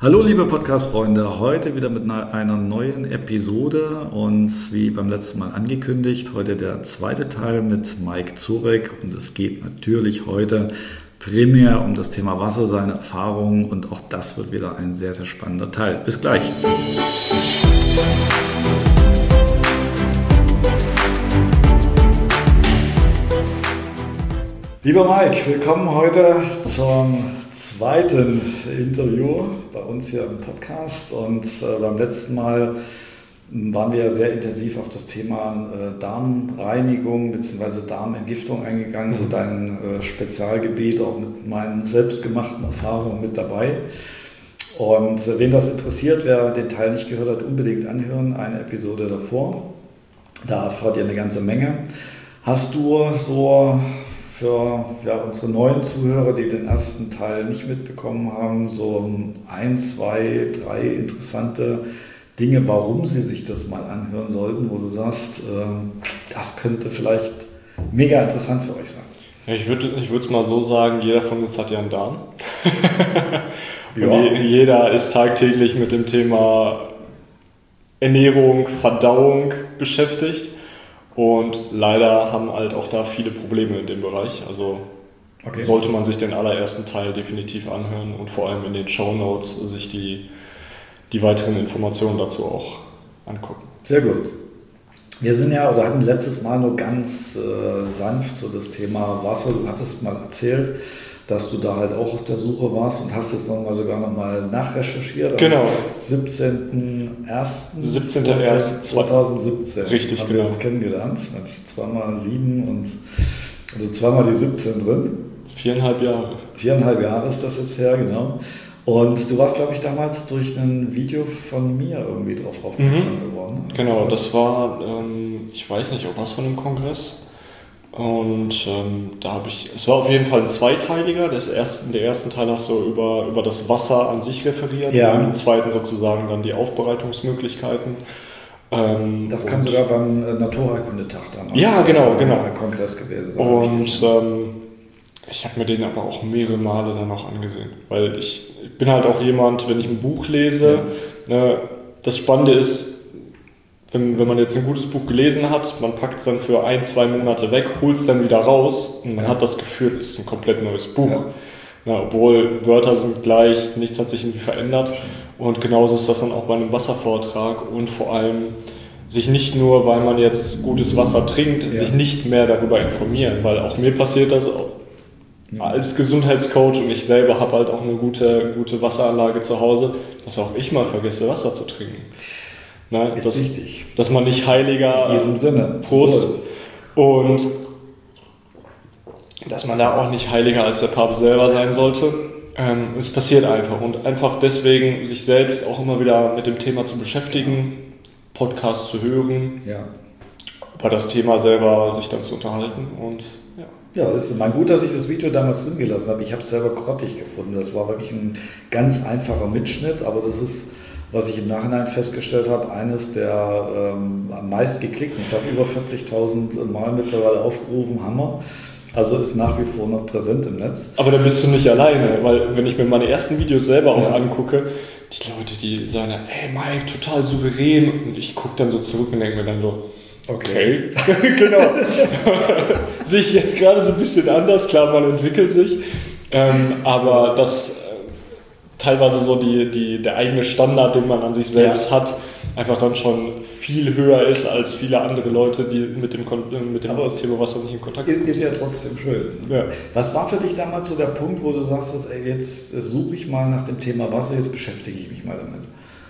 Hallo liebe Podcast-Freunde, heute wieder mit einer neuen Episode und wie beim letzten Mal angekündigt, heute der zweite Teil mit Mike Zurek und es geht natürlich heute primär um das Thema Wasser, seine Erfahrungen und auch das wird wieder ein sehr, sehr spannender Teil. Bis gleich! Lieber Mike, willkommen heute zum zweiten Interview bei uns hier im Podcast und beim letzten Mal waren wir sehr intensiv auf das Thema Darmreinigung bzw. Darmentgiftung eingegangen, so dein Spezialgebiet, auch mit meinen selbstgemachten Erfahrungen mit dabei. Und wen das interessiert, wer den Teil nicht gehört hat, unbedingt anhören, eine Episode davor, da erfahrt ihr eine ganze Menge. Hast du so für unsere neuen Zuhörer, die den ersten Teil nicht mitbekommen haben, so 1, 2, 3 interessante Dinge, warum sie sich das mal anhören sollten, wo du sagst, das könnte vielleicht mega interessant für euch sein? Ja, ich würde es mal so sagen, jeder von uns hat ja einen Darm. Und jeder ist tagtäglich mit dem Thema Ernährung, Verdauung beschäftigt. Und leider haben halt auch da viele Probleme in dem Bereich. Also sollte man sich den allerersten Teil definitiv anhören und vor allem in den Shownotes sich die weiteren Informationen dazu auch angucken. Sehr gut. Wir sind hatten letztes Mal nur ganz sanft so das Thema Wasser. Du hattest mal erzählt, dass du da halt auch auf der Suche warst und hast es sogar noch mal nachrecherchiert. Genau. Am 17.01. 17.01.2017. Richtig, haben wir uns kennengelernt. Zweimal 7 und zweimal die 17 drin. 4,5 Jahre. 4,5 Jahre ist das jetzt her, genau. Und du warst, glaube ich, damals durch ein Video von mir irgendwie drauf aufmerksam geworden. Genau, das war, ich weiß nicht, ob was von einem Kongress. Und es war auf jeden Fall ein zweiteiliger. Der ersten Teil hast du über das Wasser an sich referiert, ja. Und im zweiten sozusagen dann die Aufbereitungsmöglichkeiten. Das kann sogar beim Naturheilkundetag damals. Ja, genau. Kongress gewesen sein. Und ich habe mir den aber auch mehrere Male dann auch angesehen, weil ich bin halt auch jemand, wenn ich ein Buch lese, das Spannende ist, wenn man jetzt ein gutes Buch gelesen hat, man packt es dann für 1-2 Monate weg, holt es dann wieder raus und man hat das Gefühl, es ist ein komplett neues Buch. Ja, obwohl Wörter sind gleich, nichts hat sich irgendwie verändert. Und genauso ist das dann auch bei einem Wasservortrag und vor allem sich nicht nur, weil man jetzt gutes Wasser trinkt, sich nicht mehr darüber informieren, weil auch mir passiert das als Gesundheitscoach und ich selber habe halt auch eine gute Wasseranlage zu Hause, dass auch ich mal vergesse, Wasser zu trinken. Ist wichtig. Dass man nicht heiliger... In diesem Sinne. Prost. Und dass man da auch nicht heiliger als der Papst selber sein sollte. Es passiert einfach. Und einfach deswegen sich selbst auch immer wieder mit dem Thema zu beschäftigen, Podcasts zu hören, über das Thema selber sich dann zu unterhalten. Und ja, das ist gut, dass ich das Video damals drin gelassen habe. Ich habe es selber grottig gefunden. Das war wirklich ein ganz einfacher Mitschnitt, aber das ist, was ich im Nachhinein festgestellt habe, eines der am meist geklickten. Ich glaube, über 40.000 Mal mittlerweile aufgerufen, Hammer. Also ist nach wie vor noch präsent im Netz. Aber dann bist du nicht alleine, weil wenn ich mir meine ersten Videos selber auch angucke, die Leute, die sagen, hey Mike, total souverän. Und ich gucke dann so zurück und denke mir dann so, okay. Genau. Sehe ich jetzt gerade so ein bisschen anders. Klar, man entwickelt sich. Aber das teilweise so der eigene Standard, den man an sich selbst hat, einfach dann schon viel höher ist als viele andere Leute, die mit dem Thema Wasser nicht in Kontakt sind. Ist ja trotzdem schön. Ja. Was war für dich damals so der Punkt, wo du sagst, jetzt suche ich mal nach dem Thema Wasser, jetzt beschäftige ich mich mal damit?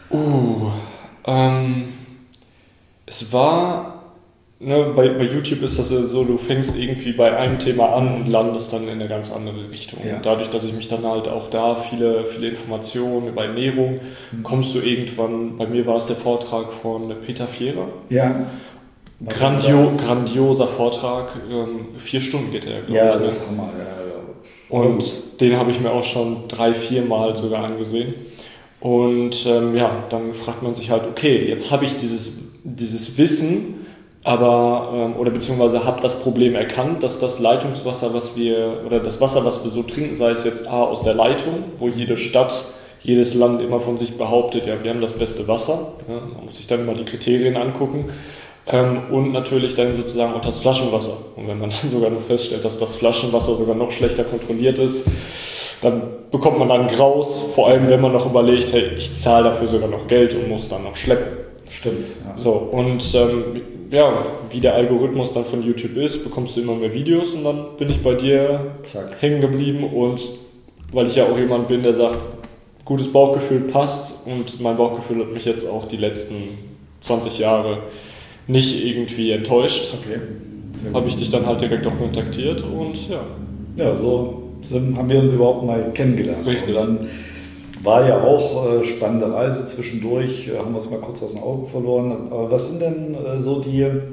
Es war... bei YouTube ist das so, du fängst irgendwie bei einem Thema an und landest dann in eine ganz andere Richtung. Ja. Und dadurch, dass ich mich dann halt auch da viele Informationen über Ernährung, kommst du irgendwann, bei mir war es der Vortrag von Peter Vierer. Ja. Grandioser Vortrag, 4 Stunden geht der, glaube ich. Das ist Hammer. Ja. Und den habe ich mir auch schon 3-4 Mal sogar angesehen. Und dann fragt man sich halt, okay, jetzt habe ich dieses Wissen, aber beziehungsweise habe das Problem erkannt, dass das Leitungswasser, das Wasser, was wir so trinken, sei es jetzt aus der Leitung, wo jede Stadt jedes Land immer von sich behauptet, ja, wir haben das beste Wasser. Ja, man muss sich dann immer die Kriterien angucken. Und natürlich dann sozusagen auch das Flaschenwasser. Und wenn man dann sogar noch feststellt, dass das Flaschenwasser sogar noch schlechter kontrolliert ist, dann bekommt man dann Graus, vor allem wenn man noch überlegt, hey, ich zahle dafür sogar noch Geld und muss dann noch schleppen. Stimmt. Ja. So, und wie der Algorithmus dann von YouTube ist, bekommst du immer mehr Videos und dann bin ich bei dir hängen geblieben und weil ich ja auch jemand bin, der sagt, gutes Bauchgefühl passt und mein Bauchgefühl hat mich jetzt auch die letzten 20 Jahre nicht irgendwie enttäuscht. Okay. Habe ich dich dann halt direkt auch kontaktiert und ja. Ja, so haben wir uns überhaupt mal kennengelernt. Richtig. Und dann war ja auch spannende Reise zwischendurch, haben wir es mal kurz aus den Augen verloren. Aber was sind denn so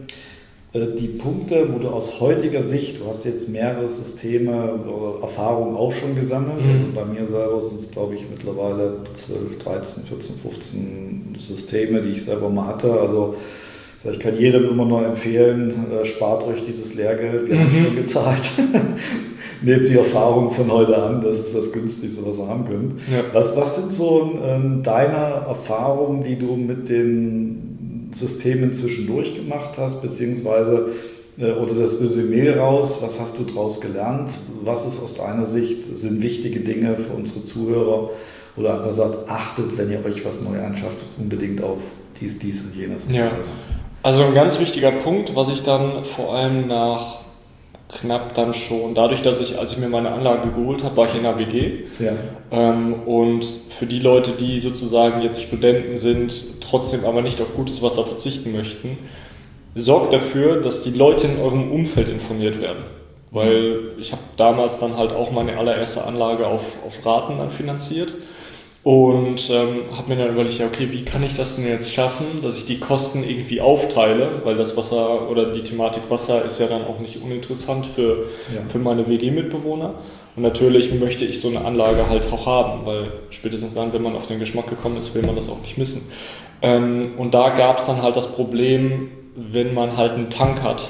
die Punkte, wo du aus heutiger Sicht, du hast jetzt mehrere Systeme oder Erfahrungen auch schon gesammelt, also bei mir selber sind es glaube ich mittlerweile 12, 13, 14, 15 Systeme, die ich selber mal hatte, also ich kann jedem immer nur empfehlen, spart euch dieses Lehrgeld, wir haben es schon gezahlt. Nehmt die Erfahrung von heute an, das ist das Günstigste, was ihr haben könnt. Ja. Was sind so deine Erfahrungen, die du mit den Systemen zwischendurch gemacht hast, beziehungsweise oder das Resümee raus, was hast du daraus gelernt? Was ist aus deiner Sicht, sind wichtige Dinge für unsere Zuhörer? Oder einfach sagt, achtet, wenn ihr euch was neu anschafft, unbedingt auf dies und jenes und so weiter. Also ein ganz wichtiger Punkt, was ich dann vor allem nach knapp dann schon, dadurch, dass als ich mir meine Anlage geholt habe, war ich in der WG. Ja. Und für die Leute, die sozusagen jetzt Studenten sind, trotzdem aber nicht auf gutes Wasser verzichten möchten, sorgt dafür, dass die Leute in eurem Umfeld informiert werden. Weil ich habe damals dann halt auch meine allererste Anlage auf Raten dann finanziert. Und habe mir dann überlegt, ja, okay, wie kann ich das denn jetzt schaffen, dass ich die Kosten irgendwie aufteile, weil das Wasser oder die Thematik Wasser ist ja dann auch nicht uninteressant für meine WG-Mitbewohner. Und natürlich möchte ich so eine Anlage halt auch haben, weil spätestens dann, wenn man auf den Geschmack gekommen ist, will man das auch nicht missen. Und da gab es dann halt das Problem, wenn man halt einen Tank hat,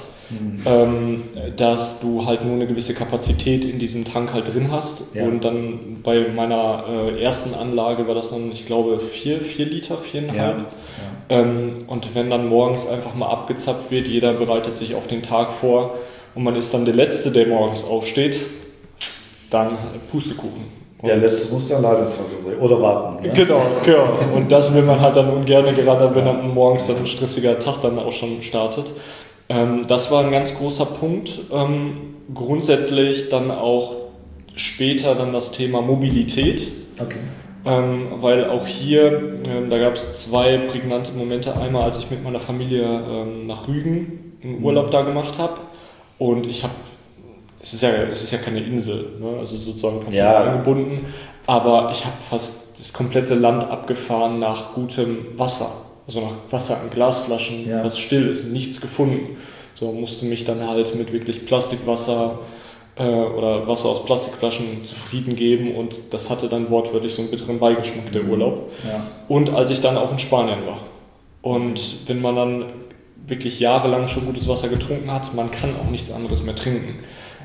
dass du halt nur eine gewisse Kapazität in diesem Tank halt drin hast. Ja. Und dann bei meiner ersten Anlage war das dann, ich glaube, 4 Liter, 4,5. Ja. Ja. Und wenn dann morgens einfach mal abgezapft wird, jeder bereitet sich auf den Tag vor und man ist dann der Letzte, der morgens aufsteht, dann Pustekuchen. Der Letzte muss dann Leitungswasser sein oder warten. Ja? Genau. Und das will man halt dann ungern, gerade wenn dann morgens dann ein stressiger Tag dann auch schon startet. Das war ein ganz großer Punkt. Grundsätzlich dann auch später dann das Thema Mobilität. Okay. Weil auch hier, da gab es 2 prägnante Momente. Einmal, als ich mit meiner Familie nach Rügen einen Urlaub da gemacht habe. Und es ist ja keine Insel, ne? Also sozusagen komplett angebunden. Aber ich habe fast das komplette Land abgefahren nach gutem Wasser. Also nach Wasser in Glasflaschen, was still ist, nichts gefunden. So musste mich dann halt mit wirklich Plastikwasser oder Wasser aus Plastikflaschen zufrieden geben und das hatte dann wortwörtlich so einen bitteren Beigeschmack, der Urlaub. Ja. Und als ich dann auch in Spanien war. Und wenn man dann wirklich jahrelang schon gutes Wasser getrunken hat, man kann auch nichts anderes mehr trinken.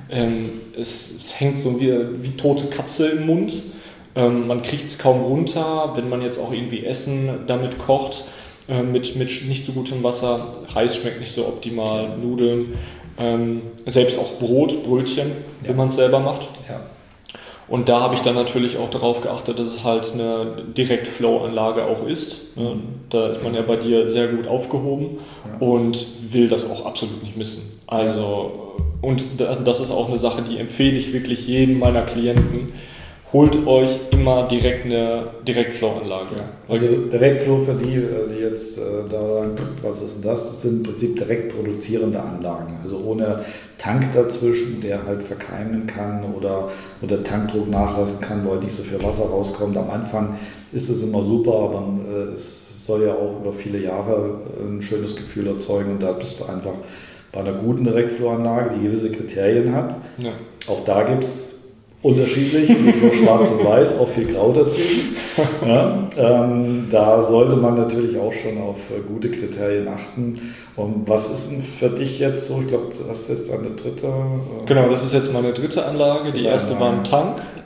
Es hängt so wie tote Katze im Mund. Man kriegt es kaum runter, wenn man jetzt auch irgendwie Essen damit kocht. Mit nicht so gutem Wasser, Reis schmeckt nicht so optimal, Nudeln, selbst auch Brötchen, wenn man es selber macht. Ja. Und da habe ich dann natürlich auch darauf geachtet, dass es halt eine Direktflow-Anlage auch ist. Da ist man ja bei dir sehr gut aufgehoben und will das auch absolut nicht missen. Also, und das ist auch eine Sache, die empfehle ich wirklich jedem meiner Klienten. Holt euch immer direkt eine Direktflow-Anlage. Ja. Also Direktflow für die jetzt da sagen, was ist denn das? Das sind im Prinzip direkt produzierende Anlagen. Also ohne Tank dazwischen, der halt verkeimen kann oder Tankdruck nachlassen kann, weil nicht so viel Wasser rauskommt. Am Anfang ist es immer super, aber es soll ja auch über viele Jahre ein schönes Gefühl erzeugen und da bist du einfach bei einer guten Direktflow-Anlage, die gewisse Kriterien hat. Ja. Auch da gibt es unterschiedlich, nicht nur schwarz und weiß, auch viel Grau dazwischen. Ja, da sollte man natürlich auch schon auf gute Kriterien achten. Und was ist denn für dich jetzt so? Ich glaube, du hast jetzt eine dritte. Genau, das ist jetzt meine dritte Anlage. Die erste war ein Tank.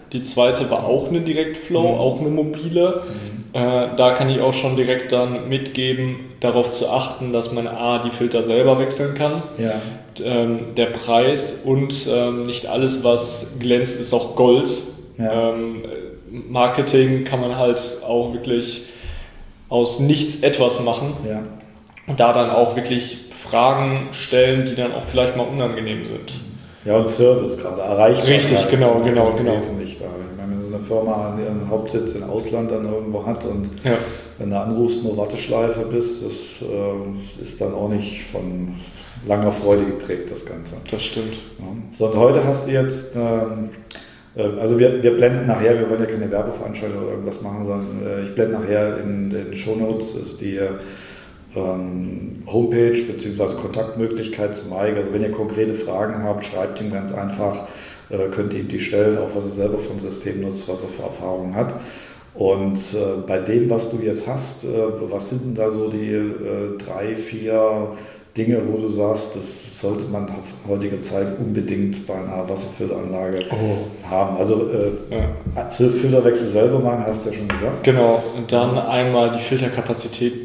Die zweite war auch eine Direktflow, auch eine mobile. Da kann ich auch schon direkt dann mitgeben, darauf zu achten, dass man die Filter selber wechseln kann. Ja. Der Preis und nicht alles, was glänzt, ist auch Gold. Ja. Marketing kann man halt auch wirklich aus nichts etwas machen. Ja. Und da dann auch wirklich Fragen stellen, die dann auch vielleicht mal unangenehm sind. Ja, und Service gerade, Erreichbarkeit. Richtig, genau. Wesentlich da. Ich meine, wenn so eine Firma ihren Hauptsitz im Ausland dann irgendwo hat und wenn du anrufst, nur Warteschleife bist, das ist dann auch nicht von langer Freude geprägt, das Ganze. Das stimmt. Ja. So, und heute hast du jetzt, also wir blenden nachher, wir wollen ja keine Werbeveranstaltung oder irgendwas machen, sondern ich blende nachher in den Shownotes ist die Homepage bzw. Kontaktmöglichkeit zu Mike. Also wenn ihr konkrete Fragen habt, schreibt ihm ganz einfach, könnt ihr ihm die stellen, auch was er selber für ein System nutzt, was er für Erfahrungen hat. Und bei dem, was du jetzt hast, was sind denn da so die 3, 4 Dinge, wo du sagst, das sollte man auf heutige Zeit unbedingt bei einer Wasserfilteranlage haben? Also Filterwechsel selber machen, hast du ja schon gesagt. Genau, und dann einmal die Filterkapazität.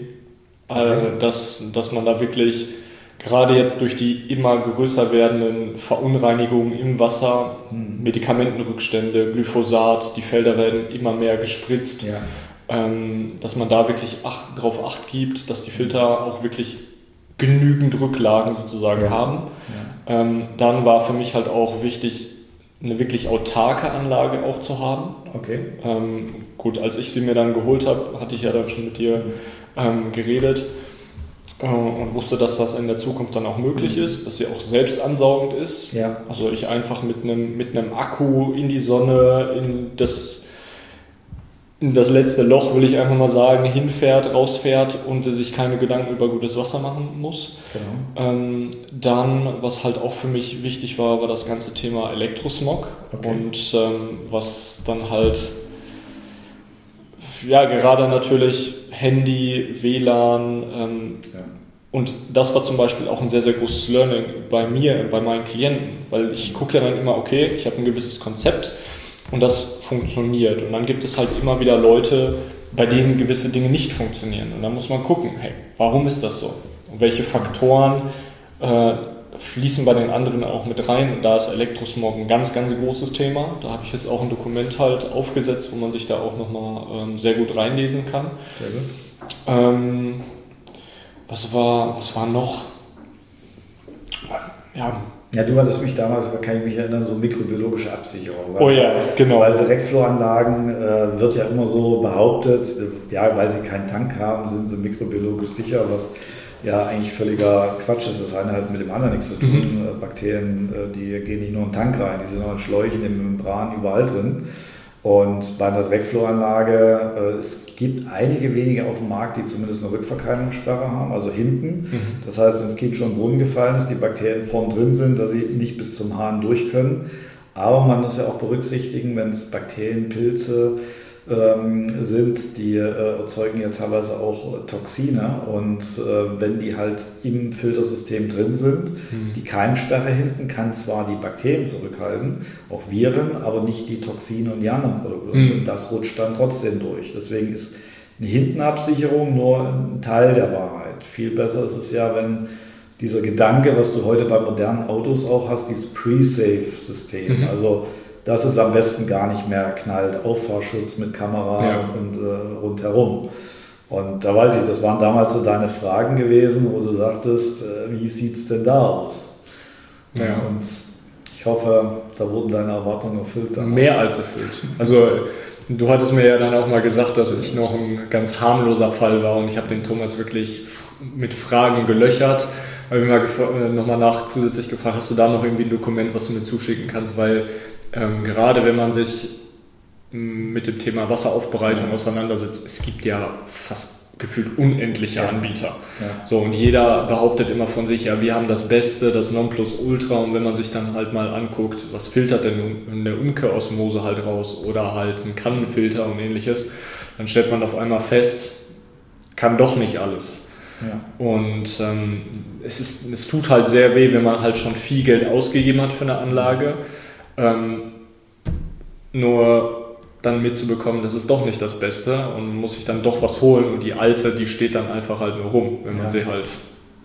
Dass man da wirklich, gerade jetzt durch die immer größer werdenden Verunreinigungen im Wasser, Medikamentenrückstände, Glyphosat, die Felder werden immer mehr gespritzt, dass man da wirklich darauf Acht gibt, dass die Filter auch wirklich genügend Rücklagen sozusagen haben. Ja. Dann war für mich halt auch wichtig, eine wirklich autarke Anlage auch zu haben. Okay. Gut, als ich sie mir dann geholt habe, hatte ich ja dann schon mit dir geredet und wusste, dass das in der Zukunft dann auch möglich ist, dass sie auch selbst ansaugend ist. Ja. Also ich einfach mit einem Akku in die Sonne, in das letzte Loch, will ich einfach mal sagen, hinfährt, rausfährt und sich keine Gedanken über gutes Wasser machen muss. Genau. Dann, was halt auch für mich wichtig war das ganze Thema Elektrosmog. Okay. Und was dann halt, gerade natürlich Handy, WLAN und das war zum Beispiel auch ein sehr, sehr großes Learning bei mir, bei meinen Klienten, weil ich gucke ja dann immer, okay, ich habe ein gewisses Konzept und das funktioniert und dann gibt es halt immer wieder Leute, bei denen gewisse Dinge nicht funktionieren und dann muss man gucken, hey, warum ist das so? Und welche Faktoren fließen bei den anderen auch mit rein und da ist Elektrosmog ein ganz, ganz großes Thema. Da habe ich jetzt auch ein Dokument halt aufgesetzt, wo man sich da auch nochmal sehr gut reinlesen kann. Sehr gut. Was war noch? Ja, du hattest mich damals, kann ich mich erinnern, so mikrobiologische Absicherung. Oh ja, genau. Weil Direktflowanlagen wird ja immer so behauptet, weil sie keinen Tank haben, sind sie mikrobiologisch sicher, was ja eigentlich völliger Quatsch ist. Das eine hat mit dem anderen nichts zu tun. Bakterien, die gehen nicht nur in den Tank rein, die sind auch in Schläuchen, in den Membran, überall drin. Und bei einer Direktflowanlage, es gibt einige wenige auf dem Markt, die zumindest eine Rückverkeimungssperre haben, also hinten. Das heißt, wenn das Kind schon im Boden gefallen ist, die Bakterien vorn drin sind, dass sie nicht bis zum Hahn durch können. Aber man muss ja auch berücksichtigen, wenn es Bakterien, Pilze sind, die erzeugen ja teilweise auch Toxine und wenn die halt im Filtersystem drin sind, die Keimsperre hinten kann zwar die Bakterien zurückhalten, auch Viren, aber nicht die Toxine und die anderen Produkte und das rutscht dann trotzdem durch. Deswegen ist eine Hintenabsicherung nur ein Teil der Wahrheit. Viel besser ist es ja, wenn dieser Gedanke, was du heute bei modernen Autos auch hast, dieses Pre-Safe-System, also dass es am besten gar nicht mehr knallt, Auffahrschutz mit Kamera und rundherum. Und da weiß ich, das waren damals so deine Fragen gewesen, wo du sagtest, wie sieht es denn da aus? Ja. Und ich hoffe, da wurden deine Erwartungen erfüllt. Mehr als erfüllt. Also du hattest mir ja dann auch mal gesagt, dass ich noch ein ganz harmloser Fall war und ich habe den Thomas wirklich mit Fragen gelöchert. Ich habe mir nochmal zusätzlich gefragt, hast du da noch irgendwie ein Dokument, was du mir zuschicken kannst, weil gerade wenn man sich mit dem Thema Wasseraufbereitung auseinandersetzt, es gibt ja fast gefühlt unendliche Anbieter. Ja. So, und jeder behauptet immer von sich, ja, wir haben das Beste, das Nonplusultra, und wenn man sich dann halt mal anguckt, was filtert denn eine Umkehrosmose halt raus oder halt ein Kannenfilter und ähnliches, dann stellt man auf einmal fest, kann doch nicht alles. Ja. Und es tut halt sehr weh, wenn man halt schon viel Geld ausgegeben hat für eine Anlage. nur dann mitzubekommen, das ist doch nicht das Beste und muss sich dann doch was holen und die alte, die steht dann einfach halt nur rum, wenn man sie halt...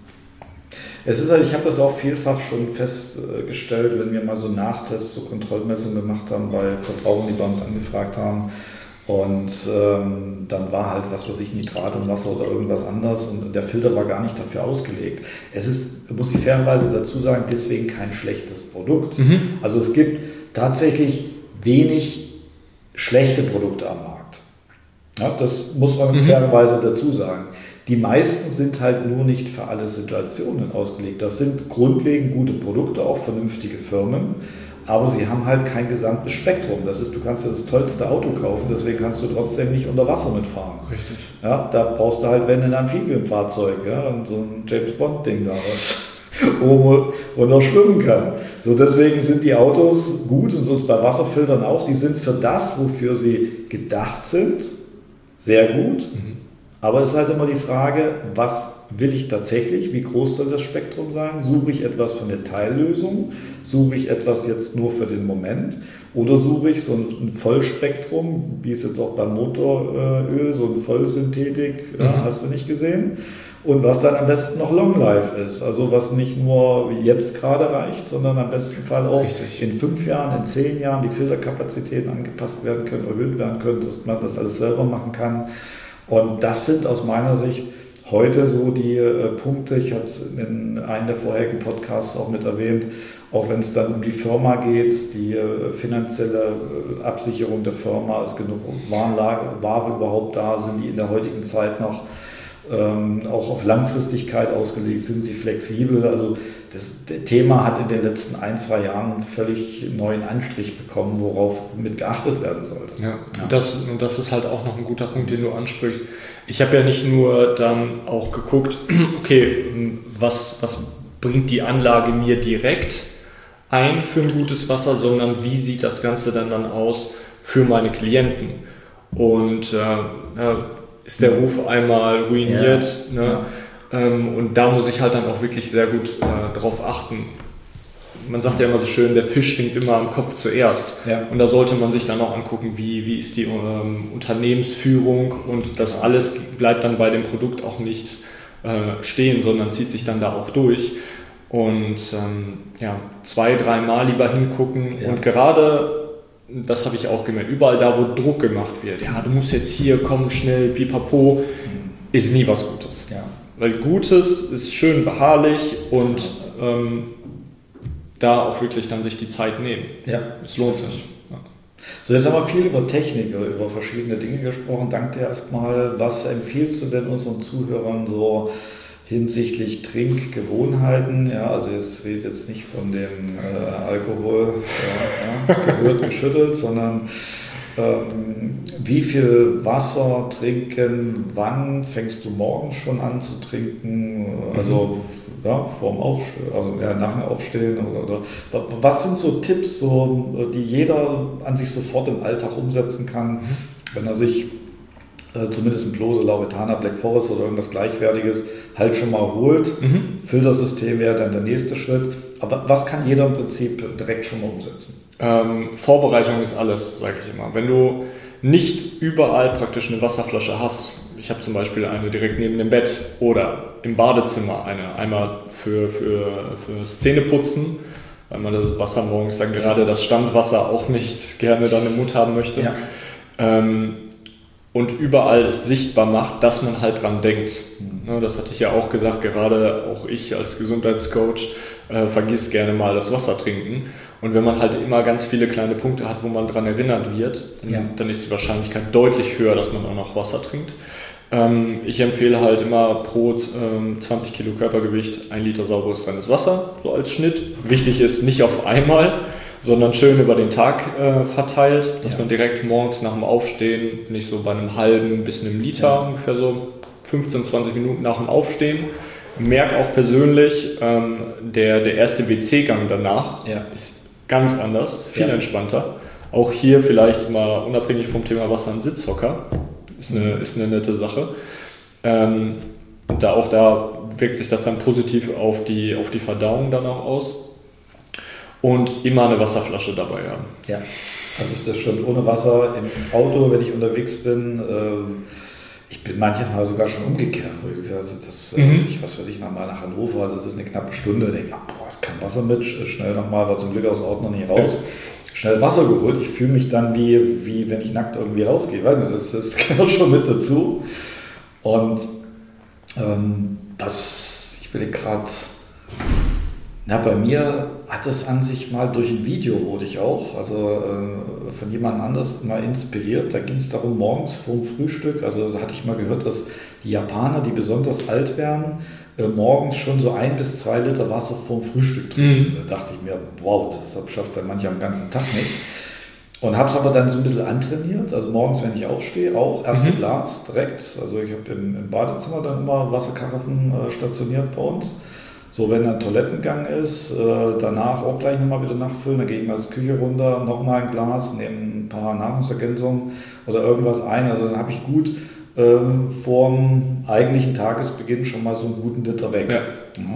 Es ist halt, ich habe das auch vielfach schon festgestellt, wenn wir mal so Nachtests, so Kontrollmessungen gemacht haben bei Verbrauchern, die bei uns angefragt haben. Und dann war halt, was weiß ich, Nitrat im Wasser oder irgendwas anderes und der Filter war gar nicht dafür ausgelegt. Es ist, muss ich fairerweise dazu sagen, deswegen kein schlechtes Produkt. Also es gibt tatsächlich wenig schlechte Produkte am Markt. Ja, das muss man fairerweise dazu sagen. Die meisten sind halt nur nicht für alle Situationen ausgelegt. Das sind grundlegend gute Produkte, auch vernünftige Firmen. Aber sie haben halt kein gesamtes Spektrum. Das ist, du kannst dir das tollste Auto kaufen, deswegen kannst du trotzdem nicht unter Wasser mitfahren. Richtig. Ja, da brauchst du halt, wenn ein Amphibienfahrzeug, ja, und so ein James-Bond-Ding da, was oben und noch schwimmen kann. So, deswegen sind die Autos gut und so ist es bei Wasserfiltern auch. Die sind für das, wofür sie gedacht sind, sehr gut. Aber es ist halt immer die Frage, was will ich tatsächlich? Wie groß soll das Spektrum sein? Suche ich etwas für eine Teillösung? Suche ich etwas jetzt nur für den Moment? Oder suche ich so ein Vollspektrum, wie es jetzt auch beim Motoröl, so eine Vollsynthetik, hast du nicht gesehen? Und was dann am besten noch Long Life ist, also was nicht nur jetzt gerade reicht, sondern am besten Fall auch in 5 Jahren, in 10 Jahren die Filterkapazitäten angepasst werden können, erhöht werden können, dass man das alles selber machen kann. Und das sind aus meiner Sicht heute so die Punkte, ich hatte es in einem der vorherigen Podcasts auch mit erwähnt, auch wenn es dann um die Firma geht, die finanzielle Absicherung der Firma, ist genug Ware überhaupt da, sind die in der heutigen Zeit noch auch auf Langfristigkeit ausgelegt, sind sie flexibel. Also das Thema hat in den letzten 1-2 Jahren einen völlig neuen Anstrich bekommen, worauf mit geachtet werden sollte. Ja. Und das ist halt auch noch ein guter Punkt, den du ansprichst. Ich habe ja nicht nur dann auch geguckt, okay, was bringt die Anlage mir direkt ein für ein gutes Wasser, sondern wie sieht das Ganze dann aus für meine Klienten. Und ist der Ruf einmal ruiniert. Und da muss ich halt dann auch wirklich sehr gut drauf achten. Man sagt ja immer so schön, der Fisch stinkt immer am Kopf zuerst. Und da sollte man sich dann auch angucken, wie ist die Unternehmensführung, und das alles bleibt dann bei dem Produkt auch nicht stehen, sondern zieht sich dann da auch durch. Und 2-3 Mal lieber hingucken und gerade... Das habe ich auch gemerkt. Überall da, wo Druck gemacht wird. Ja, du musst jetzt hier kommen, schnell, pipapo, ist nie was Gutes. Ja. Weil Gutes ist schön beharrlich und da auch wirklich dann sich die Zeit nehmen. Ja. Es lohnt sich. Ja. So, jetzt haben wir viel über Technik, über verschiedene Dinge gesprochen. Danke dir erstmal. Was empfiehlst du denn unseren Zuhörern so hinsichtlich Trinkgewohnheiten? Ja, also jetzt redet jetzt nicht von dem Alkohol gehört, geschüttelt, sondern wie viel Wasser trinken, wann fängst du morgens schon an zu trinken, also vorm Aufstehen, also nach dem Aufstehen oder was sind so Tipps, so, die jeder an sich sofort im Alltag umsetzen kann, wenn er sich zumindest ein Plose, Lauretana, Black Forest oder irgendwas Gleichwertiges halt schon mal holt. Filtersystem wäre dann der nächste Schritt. Aber was kann jeder im Prinzip direkt schon mal umsetzen? Vorbereitung ist alles, sage ich immer. Wenn du nicht überall praktisch eine Wasserflasche hast, ich habe zum Beispiel eine direkt neben dem Bett oder im Badezimmer eine, einmal fürs Zähneputzen, weil man das Wasser morgens dann gerade das Standwasser auch nicht gerne dann im Mund haben möchte. Ja. Und überall es sichtbar macht, dass man halt dran denkt. Das hatte ich ja auch gesagt, gerade auch ich als Gesundheitscoach vergisst gerne mal das Wasser trinken. Und wenn man halt immer ganz viele kleine Punkte hat, wo man dran erinnert wird, dann ist die Wahrscheinlichkeit deutlich höher, dass man auch noch Wasser trinkt. Ich empfehle halt immer pro 20 Kilo Körpergewicht 1 Liter sauberes, reines Wasser, so als Schnitt. Wichtig ist, nicht auf einmal, sondern schön über den Tag verteilt, dass man direkt morgens nach dem Aufstehen, nicht so bei einem halben bis einem Liter, ungefähr so 15-20 Minuten nach dem Aufstehen. Merke auch persönlich, der erste WC-Gang danach ist ganz anders, viel entspannter. Auch hier vielleicht mal unabhängig vom Thema Wasser ein Sitzhocker, ist eine nette Sache. Da wirkt sich das dann positiv auf die Verdauung dann auch aus. Und immer eine Wasserflasche dabei haben. Ja. Also ist das schon ohne Wasser im Auto, wenn ich unterwegs bin. Ich bin manchmal sogar schon umgekehrt, wo ich gesagt habe, was weiß ich, nach Hannover, also es ist eine knappe Stunde, denke ich, ist kein Wasser mit, schnell nochmal, war zum Glück aus dem Auto noch nicht raus, schnell Wasser geholt. Ich fühle mich dann wie wenn ich nackt irgendwie rausgehe, ich weiß nicht, das gehört schon mit dazu. Und ich will gerade, bei mir hat es an sich mal durch ein Video, wurde ich auch, also von jemand anders mal inspiriert, da ging es darum, morgens vorm Frühstück, also da hatte ich mal gehört, dass die Japaner, die besonders alt werden, morgens schon so 1 bis 2 Liter Wasser vorm Frühstück trinken. Da dachte ich mir, wow, das schafft dann mancher am ganzen Tag nicht. Und habe es aber dann so ein bisschen antrainiert, also morgens, wenn ich aufstehe, auch erste Glas direkt, also ich habe im Badezimmer dann immer Wasserkaraffen stationiert bei uns. So, wenn ein Toilettengang ist, danach auch gleich nochmal wieder nachfüllen, dann gehe ich mal ins Küche runter, nochmal ein Glas, nehme ein paar Nahrungsergänzungen oder irgendwas ein, also dann habe ich gut vorm eigentlichen Tagesbeginn schon mal so einen guten Liter weg. Ja.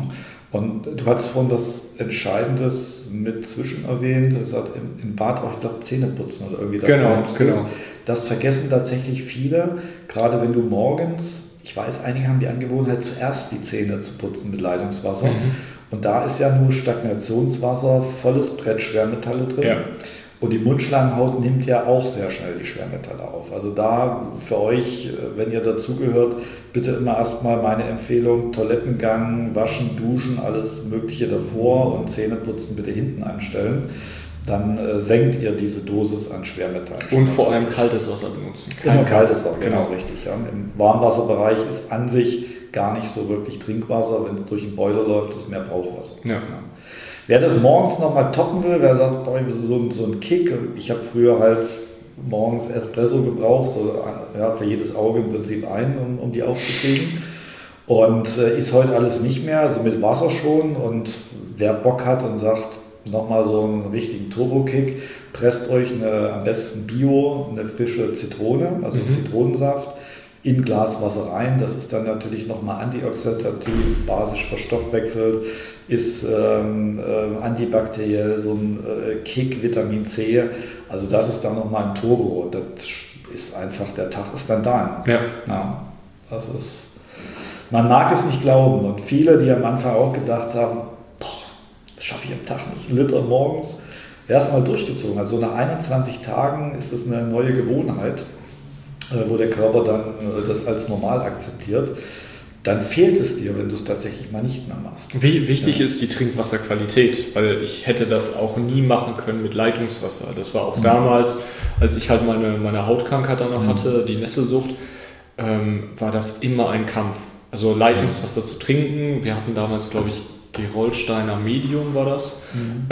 Und du hattest vorhin was Entscheidendes mit zwischen erwähnt, das hat im Bad auch, ich glaube, Zähne putzen oder irgendwie. Genau. Das vergessen tatsächlich viele, gerade wenn du morgens, ich weiß, einige haben die Angewohnheit, zuerst die Zähne zu putzen mit Leitungswasser. Und da ist ja nur Stagnationswasser, volles Brett Schwermetalle drin. Ja. Und die Mundschleimhaut nimmt ja auch sehr schnell die Schwermetalle auf. Also da für euch, wenn ihr dazugehört, bitte immer erstmal meine Empfehlung, Toilettengang, Waschen, Duschen, alles Mögliche davor und Zähneputzen bitte hinten anstellen. Dann senkt ihr diese Dosis an Schwermetallen. Und vor allem kaltes Wasser benutzen. Immer kaltes Wasser, genau richtig. Ja. Im Warmwasserbereich ist an sich gar nicht so wirklich Trinkwasser. Wenn es durch den Boiler läuft, ist mehr Brauchwasser. Ja. Wer das morgens nochmal toppen will, wer sagt, so ein Kick, ich habe früher halt morgens Espresso gebraucht, oder, für jedes Auge im Prinzip einen, um die aufzukriegen. Und ist heute alles nicht mehr, also mit Wasser schon. Und wer Bock hat und sagt, nochmal so einen richtigen Turbo-Kick, presst euch am besten eine frische Zitrone, also Zitronensaft, in Glas Wasser rein. Das ist dann natürlich nochmal antioxidativ, basisch verstoffwechselt, ist antibakteriell, so ein Kick, Vitamin C. Also das ist dann nochmal ein Turbo. Das ist einfach, der Tag ist dann da. Ja, das ist, man mag es nicht glauben. Und viele, die am Anfang auch gedacht haben, das schaffe ich am Tag nicht, 1 Liter morgens, erstmal durchgezogen. Also nach 21 Tagen ist es eine neue Gewohnheit, wo der Körper dann das als normal akzeptiert. Dann fehlt es dir, wenn du es tatsächlich mal nicht mehr machst. Wie wichtig ist die Trinkwasserqualität? Weil ich hätte das auch nie machen können mit Leitungswasser. Das war auch damals, als ich halt meine Hautkrankheit dann noch hatte, die Nässesucht, war das immer ein Kampf. Also Leitungswasser zu trinken, wir hatten damals, glaube ich, Gerolsteiner Medium war das.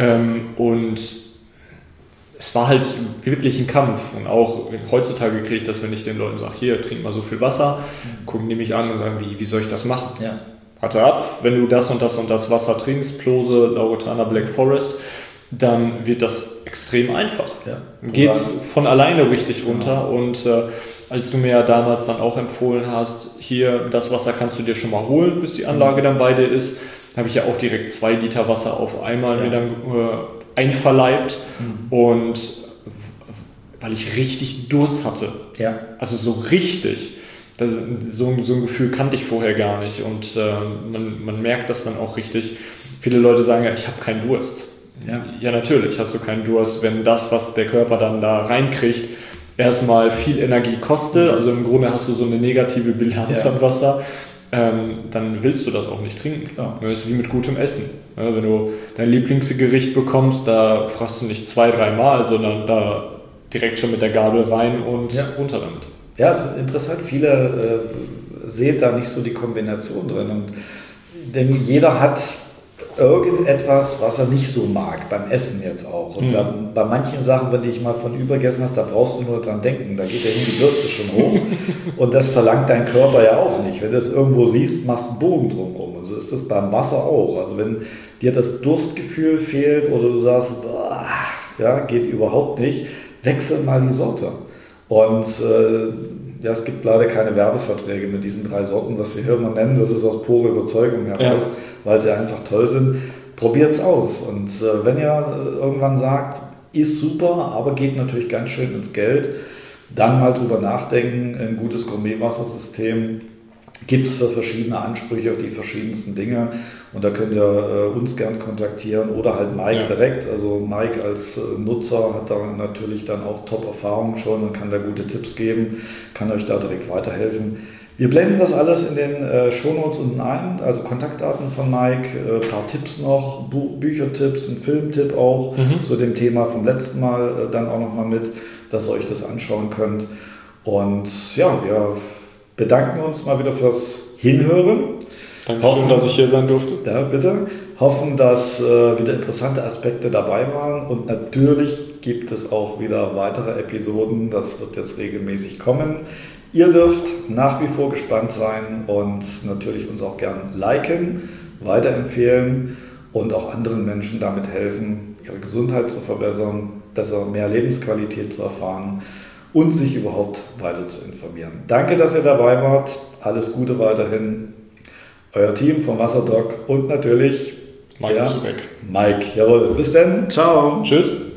Und es war halt wirklich ein Kampf. Und auch heutzutage kriege ich das, wenn ich den Leuten sage, hier, trink mal so viel Wasser, gucken die mich an und sagen, wie soll ich das machen? Ja. Warte ab, wenn du das und das und das Wasser trinkst, Plose, Lauretaner, Black Forest, dann wird das extrem einfach. Ja. Dann geht es von alleine richtig runter. Genau. Und als du mir ja damals dann auch empfohlen hast, hier, das Wasser kannst du dir schon mal holen, bis die Anlage dann bei dir ist, habe ich ja auch direkt 2 Liter Wasser auf einmal mir dann einverleibt. Und weil ich richtig Durst hatte. Ja. Also so richtig. So ein Gefühl kannte ich vorher gar nicht. Und man merkt das dann auch richtig. Viele Leute sagen ja, ich habe keinen Durst. Ja, natürlich hast du keinen Durst, wenn das, was der Körper dann da reinkriegt, erstmal viel Energie kostet. Also im Grunde hast du so eine negative Bilanz an Wasser. Dann willst du das auch nicht trinken. Klar. Das ist wie mit gutem Essen. Wenn du dein Lieblingsgericht bekommst, da fragst du nicht 2-3 Mal, sondern da direkt schon mit der Gabel rein und runter damit. Ja, das ist interessant. Viele sehen da nicht so die Kombination drin. Denn jeder hat irgendetwas, was er nicht so mag, beim Essen jetzt auch. Und bei manchen Sachen, wenn du dich mal von übergegessen hast, da brauchst du nur dran denken, da geht ja hin die Bürste schon hoch und das verlangt dein Körper ja auch nicht. Wenn du das irgendwo siehst, machst du einen Bogen drumherum und so ist das beim Wasser auch. Also wenn dir das Durstgefühl fehlt oder du sagst, geht überhaupt nicht, wechsel mal die Sorte. Und es gibt leider keine Werbeverträge mit diesen 3 Sorten, was wir hier immer nennen, das ist aus purer Überzeugung heraus, weil sie einfach toll sind. Probiert es aus. Und wenn ihr irgendwann sagt, ist super, aber geht natürlich ganz schön ins Geld. Dann mal drüber nachdenken, ein gutes Gourmetwassersystem gibt es für verschiedene Ansprüche auf die verschiedensten Dinge. Und da könnt ihr uns gern kontaktieren oder halt Mike direkt. Also Mike als Nutzer hat da natürlich dann auch Top-Erfahrungen schon und kann da gute Tipps geben, kann euch da direkt weiterhelfen. Wir blenden das alles in den Shownotes unten ein, also Kontaktdaten von Mike, ein paar Tipps noch, Büchertipps, ein Filmtipp auch zu dem Thema vom letzten Mal dann auch nochmal mit, dass ihr euch das anschauen könnt. Und ja, wir bedanken uns mal wieder fürs Hinhören. Dankeschön, dass ich hier sein durfte. Ja, bitte. Hoffen, dass wieder interessante Aspekte dabei waren. Und natürlich gibt es auch wieder weitere Episoden. Das wird jetzt regelmäßig kommen. Ihr dürft nach wie vor gespannt sein und natürlich uns auch gern liken, weiterempfehlen und auch anderen Menschen damit helfen, ihre Gesundheit zu verbessern, besser mehr Lebensqualität zu erfahren und sich überhaupt weiter zu informieren. Danke, dass ihr dabei wart. Alles Gute weiterhin. Euer Team vom Wasserdoc und natürlich Mike Zurek. Mike. Jawohl. Bis dann. Ciao. Tschüss.